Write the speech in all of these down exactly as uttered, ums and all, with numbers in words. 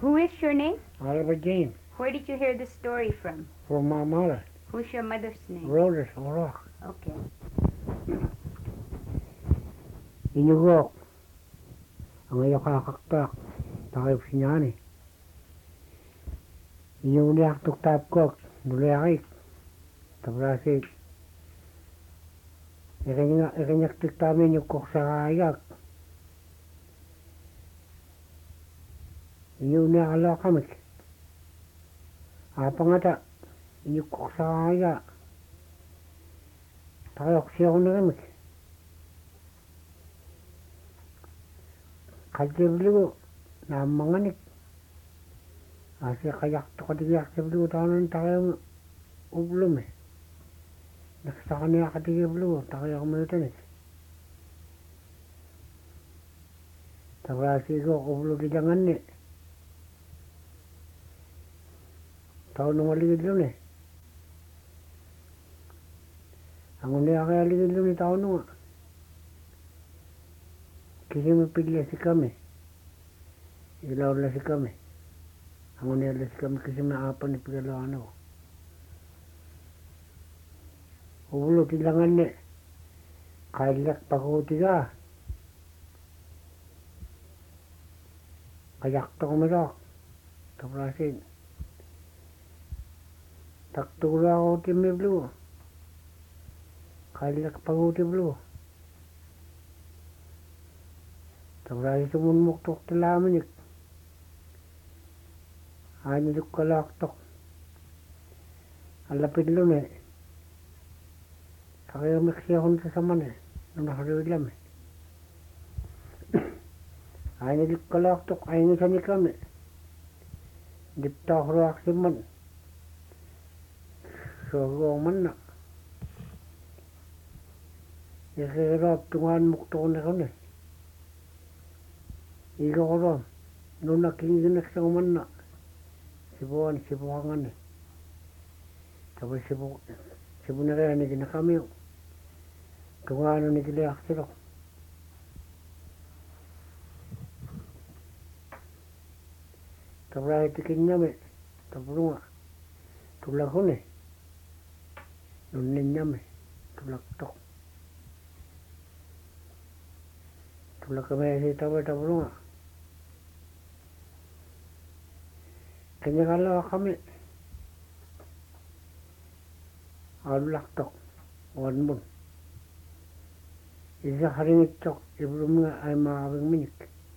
Who is your name? Oliver James. Where did you hear this story from? From my mother. Who's your mother's name? Rhodes O'Rourke. Okay. Inugok. Ang ayaw kakaktak. Takip sinyani. Inuliak tuktap kok. Nuliakik. Tabrasik. Ikanyak tiktamin yung kok sa kayak. Inuliak ala kamik. Apa ngata. Inyuk kok sa kayak. Takayok siya ko na kamik. Kajiblu na manganik. Asya kayak to katiyak jiblu tanan tayo ublum eh. Nakasaka niya katiblu tayo kumitanik. Tabrasi ko ublu kijangan ni. Tao nung maligid lun eh. Ang unya kaya ligid lun ni tao nung. Kasi mapigla si kami. Ilaw la si kami. Ang unya la si kami kasi maapan ni pigalawan ako. Ulo tilangan ni. Kailak pakuti ka. Kayak to kumirak. Taprasin. Taktula ako timiblo. Kailak pakuti blo. Tabrasi sumunmuktok tilamanik. Ano duk kalaktok. Alapit lun eh. Kaya miksi akong sasaman eh. Nung nakarilam eh. Ano duk kalaktok. Ayun sa nikam eh. Dipta ako reaksiman. So, man na. Ikirap tungan muktok na kami. Ikaw ko ron. Nung nakikinig sa kuman na. Sibuan, sibuangan eh. Tapos sibu, sibu na kaya naging na kami. Kung ano nagilayak sila. Tapos ay tikin niya may. Tapos nga. Tulak ko eh. Nunin niya may. Tulak tok. Tulak kami si tapos tapos nga. Kanya kala kami. Alulak tok. Wan mun. Isa haringit tok. Ibulong nga ay makabing minik.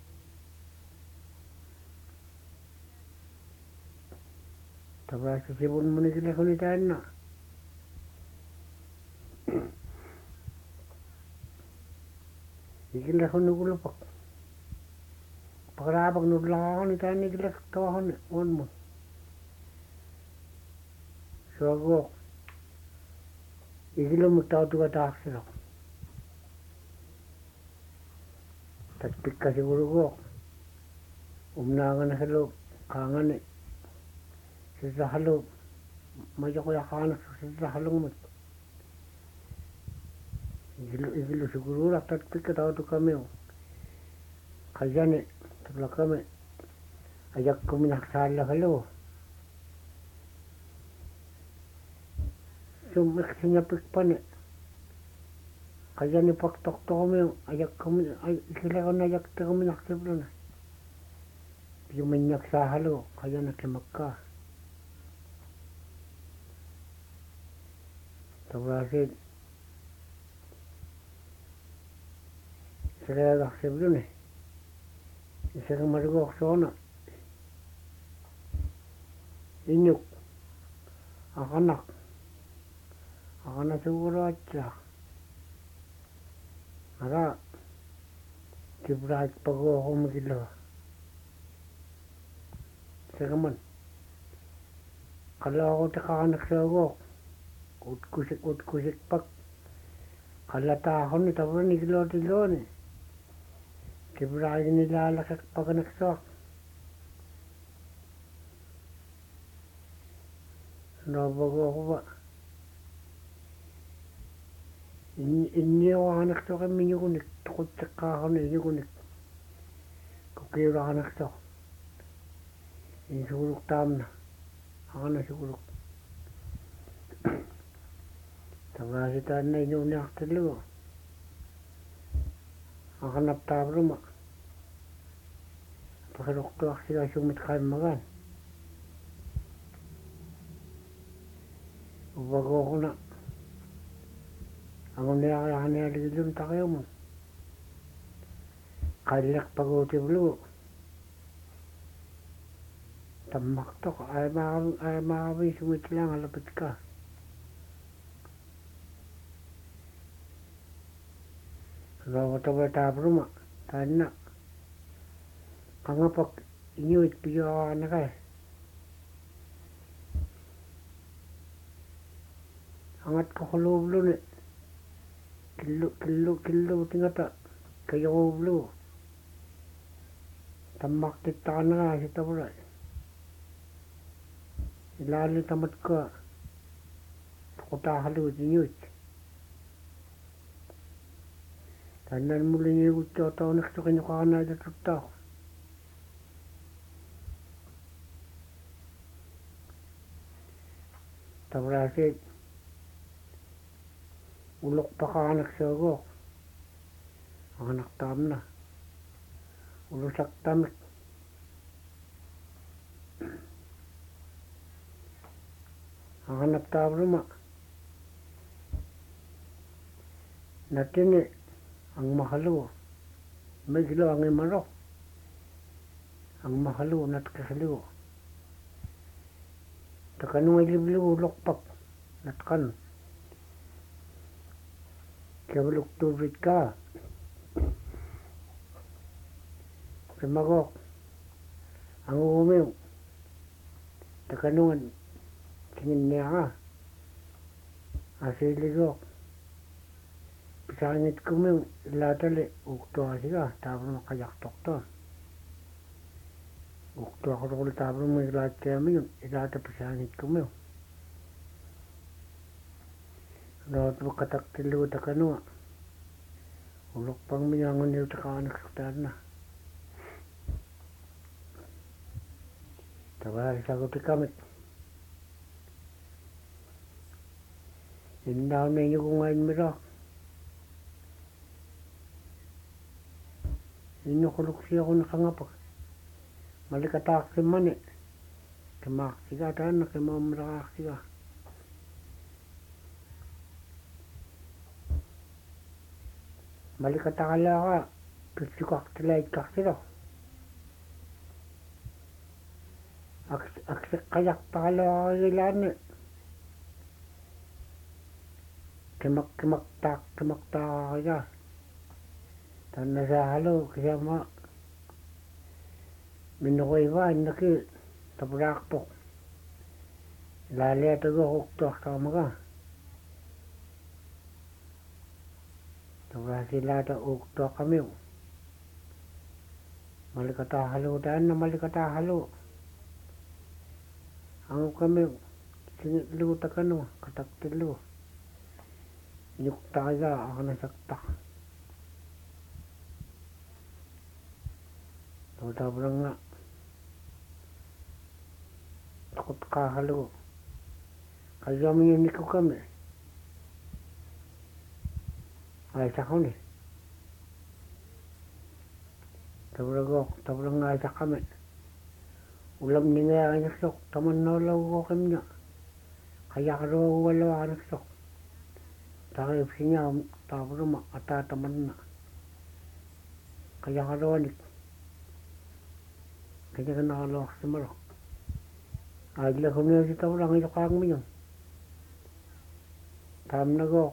Tapos sisibon mo na sila kunitain na. Ikila ko nagulapak. Pakarabag nudlang ako ni tayo nagilak tawa ko ni wan mo. So ako. Ikila mo tao tuka taak sila. Tatpik ka siguro ko. Umnangan na sa loob. Kangan eh. Sa halo. Medyo ko yakanak sa halong mo. Ikilo, ikilo siguro lang tatpik ka tao tuka kami. Kaya ni. Tabla kami. Ayak ko minaksala halo. Sumiksi niya pikpan eh. Kaya ni paktok to kami. Ayak ko ay sila ko na ayak to kami naksiblo na. Yung minyak sa halo. Kaya nakimak ka. Tabrasin. Sila naksiblo na eh. Isa kang marigok sana. Inyuk. Akanak. Akanak siguro at siya. Mara. Kibrait pag ako magila. Isa ka man. Kala ako takakanak sa ako. Utkusik utkusik pag. Kalata ako ni tapos nigilo-tilo ni. Kibrait nilalakak pag naksak. Nabago ako ba? Inni ako anak to kami niyo kunik. Tukot sa kakano niyo kunik. Kukira anak to. insuluk tamna akana sukuluk tavasita na inuuniartallugu akanap taavruma pasalortuarsiga summit qaimmagaan uvagooquna anguniaqaaqanialigillum taqiumun qalliqpaguutivlugu tammartoq aimaavi aimaavi sumitilaangalapitka ravatawa taavruma taanna qangapak inuit piyoaqarneqai angatqorluuvluni killu killu killu tingata kayoruuvlugu tammartittaqarneraa sitavulai ilaalli tamatkua toqutaaxalugut inuit tannan muliniigutsuortauniqsoqiñoqarnaitaturtaaqu tavraasiit uloqpaqaanaqsuaguoq anaqtaamna ulusaqtamik anganaptaavruma natini angmahalugu miglo angimaro angmahalugu natqislugu takanungilivlugu uloqpak natqan kevuluktuuvitkaa pimagoq anguumiu takanungan tinginniaqa asiiligoq pisaangitkumiu ilaatali uuktuaqasiga taavruma qajaqtortoa uuktuaqaruqulu taavruma ilaattiamigun ilaata pisaangitkumiu lootmu qataktillugu takanunga uloqpangmiu anguniutiqaaniqsutaanna tavaarisagupikamik innaunniñugungainmiraq innuquluksiaquni qangapak malikataaqsimmani kimaaqsiga taanna kimaummiraqaaqsiga malikataqalaaqa pitsukaqtilaitkaqsilo aksiqqajaqtaqaloaqagilaanni kimak kimaktaaq kimaktaaqiga tannasaahalu kisama minnuquivaa innaki tapuraaqpoq ilaaliataguoquktuartaamaga tavraasilaata uuktuaqamiu malikataahalugu taanna malikataahalugu angukamiu singitlugu takanunga qataktillugu inuqtaqiga aqnasaqtaq tavtavranga toqutqaahalugu qayyamiñunnikukami aisaquni tavragoq tavranga aisaqami ulamningaaqaniqsoq tamannoolaguoqimña qayaqaruaguvaluaqaniqsoq taqiipsiñaam taavruma ataatamanna qayaqaruanik kañaganaqaloqsimaro aagilahumiusi tavrangiluqaangmiñun taamnagoq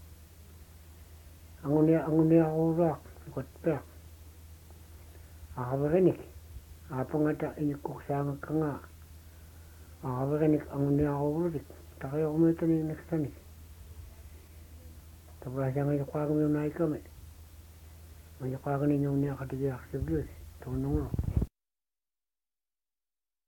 angunia anguniaquuraaq sukatpiaq aqaverinik aapangata inikkuqsaangakkanga aqaverinik anguniaquurutik taqiuqmiutaniinniqsanik tavraasiangiluqaangmiunaikami angiluqaagniñuuniaqatigiaqsivluit tuunungulo